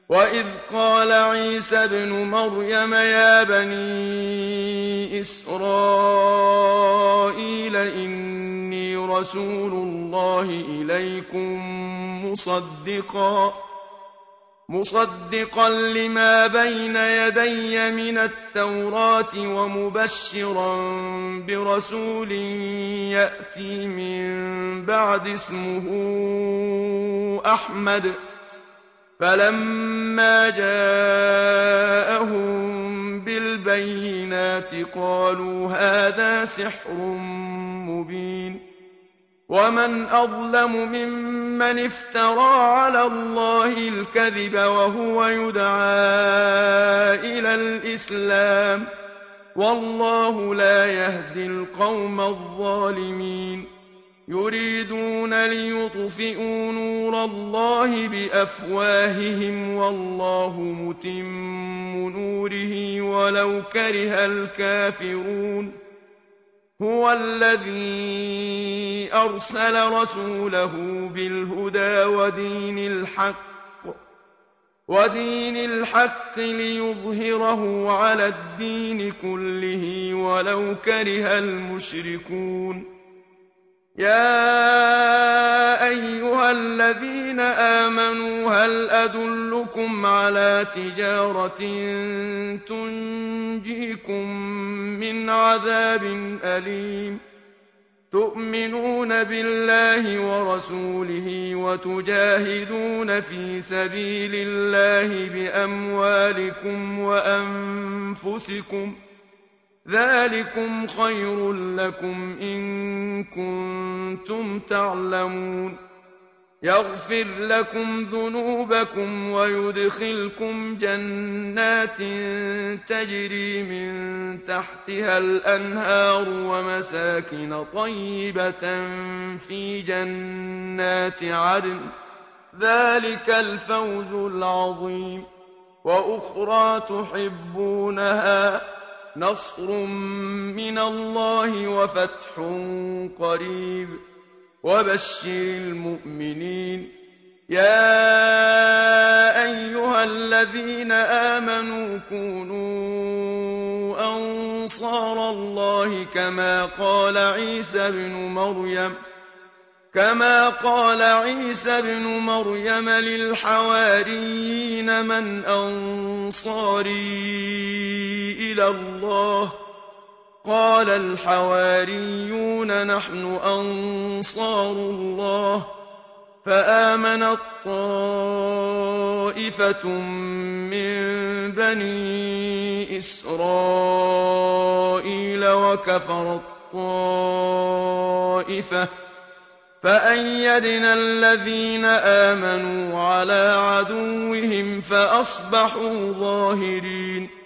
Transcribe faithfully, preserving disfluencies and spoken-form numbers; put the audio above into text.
وَإِذْ قَالَ عِيسَى ابْنُ مَرْيَمَ يَا بَنِي إِسْرَائِيلَ إِنِّي رَسُولُ اللَّهِ إِلَيْكُم مُّصَدِّقًا مُصَدِّقًا لِّمَا بَيْنَ يَدَيَّ مِنَ التَّوْرَاةِ وَمُبَشِّرًا بِرَسُولٍ يَأْتِي مِن بَعْدِي اسْمُهُ أَحْمَدُ ۖ فَلَمَّا جَاءَهُم بِالْبَيِّنَاتِ قَالُوا هَٰذَا سِحْرٌ مُّبِينٌ وَمَنْ أَظْلَمُ مِمَّنِ افْتَرَىٰ عَلَى اللَّهِ الْكَذِبَ وَهُوَ يُدْعَىٰ إِلَى الْإِسْلَامِ ۚ وَاللَّهُ لَا يَهْدِي الْقَوْمَ الظَّالِمِينَ يُرِيدُونَ لِيُطْفِئُوا نُورَ اللَّهِ بِأَفْوَاهِهِمْ وَاللَّهُ مُتِمُّ نُورِهِ وَلَوْ كَرِهَ الْكَافِرُونَ هُوَ الَّذِي أَرْسَلَ رَسُولَهُ بِالْهُدَىٰ وَدِينِ الْحَقِّ ودين الحق لِيُظْهِرَهُ عَلَى الدِّينِ كُلِّهِ وَلَوْ كَرِهَ الْمُشْرِكُونَ يَا أَيُّهَا الَّذِينَ آمَنُوا هَلْ أَدُلُّكُمْ عَلَىٰ تِجَارَةٍ تُنجِيكُم مِّنْ عَذَابٍ أَلِيمٍ تُؤْمِنُونَ بِاللَّهِ وَرَسُولِهِ وَتُجَاهِدُونَ فِي سَبِيلِ اللَّهِ بِأَمْوَالِكُمْ وَأَنفُسِكُمْ ۚ ذَٰلِكُمْ خَيْرٌ لَّكُمْ إِن كُنتُمْ تَعْلَمُونَ يَغْفِرْ لَكُمْ ذُنُوبَكُمْ وَيُدْخِلْكُمْ جَنَّاتٍ تَجْرِي مِن تَحْتِهَا الْأَنْهَارُ وَمَسَاكِنَ طَيِّبَةً فِي جَنَّاتِ عَدْنٍ ۚ ذَٰلِكَ الْفَوْزُ الْعَظِيمُ وَأُخْرَىٰ تُحِبُّونَهَا ۖ نَصْرٌ مِّنَ اللَّهِ وَفَتْحٌ قَرِيبٌ ۗ وَبَشِّرِ الْمُؤْمِنِينَ يَا أَيُّهَا الَّذِينَ آمَنُوا كُونُوا أَنصَارَ اللَّهِ كَمَا قَالَ عِيسَى ابْنُ مَرْيَمَ كما قال عيسى ابْنُ مَرْيَمَ لِلْحَوَارِيِّينَ مَنْ أَنصَارِي إِلَى اللَّهِ ۖ قَالَ الْحَوَارِيُّونَ نَحْنُ أَنصَارُ اللَّهِ ۖ فَآمَنَت طَّائِفَةٌ مِّن بَنِي إِسْرَائِيلَ وَكَفَرَت طَّائِفَةٌ ۖ فَأَيَّدْنَا الَّذِينَ آمَنُوا عَلَىٰ عَدُوِّهِمْ فَأَصْبَحُوا ظَاهِرِينَ